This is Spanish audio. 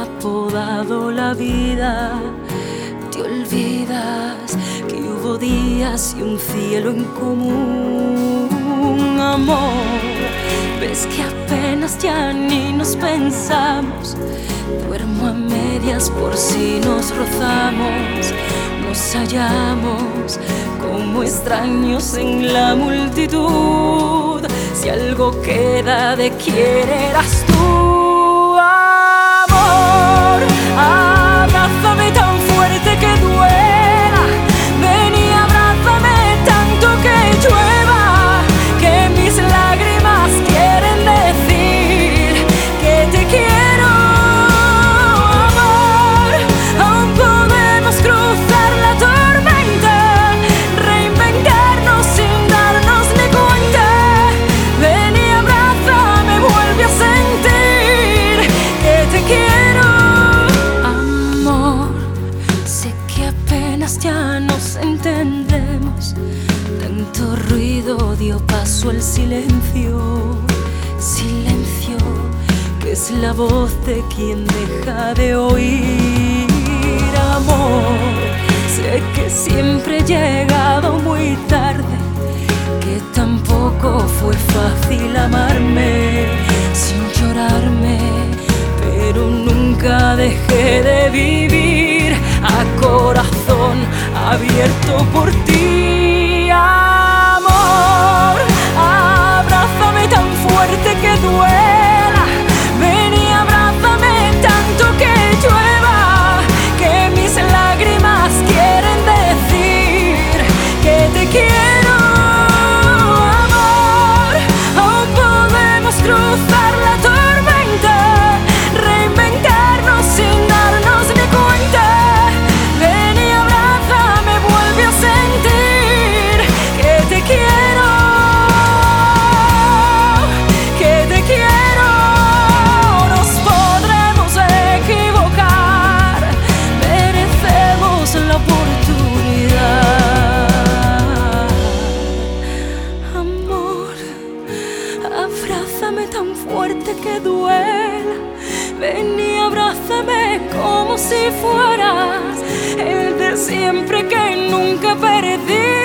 apodado la vida. Te olvidas que hubo días y un cielo en común, amor. Ves que apenas ya ni nos pensamos. Duermo a medias por si nos rozamos. Nos hallamos como extraños en la multitud. Si algo queda de quién eras tú, amor. Abrázame tan fuerte que duela. Ven y abrázame tanto que llueva. Que mis lágrimas quieren decir que te quiero, amor. Aún podemos cruzar la tormenta, reinventarnos sin darnos ni cuenta. Ven y abrázame, vuelve a sentir que te quiero, amor. Sé que apenas ya nos entendemos. Tanto ruido dio paso al silencio. Silencio que es la voz de quien deja de oír, amor. Sé que siempre he llegado muy tarde, que tampoco fue fácil amarme sin llorarme, pero nunca dejé de vivir a corazón abierto por ti, amor. Abrázame tan fuerte que duela. Ven y abrázame tanto que llueva. Que mis lágrimas quieren decir que te quiero, amor. Aún podemos cruzar la tormenta, reinventarnos sin darnos ni cuenta. Ven y abrázame, vuelve a sentir que te quiero, que te quiero. Nos podremos equivocar, merecemos la oportunidad, amor. Abrázame tan fuerte que duela. Ven y abrázame como si fueras el de siempre que nunca perdí.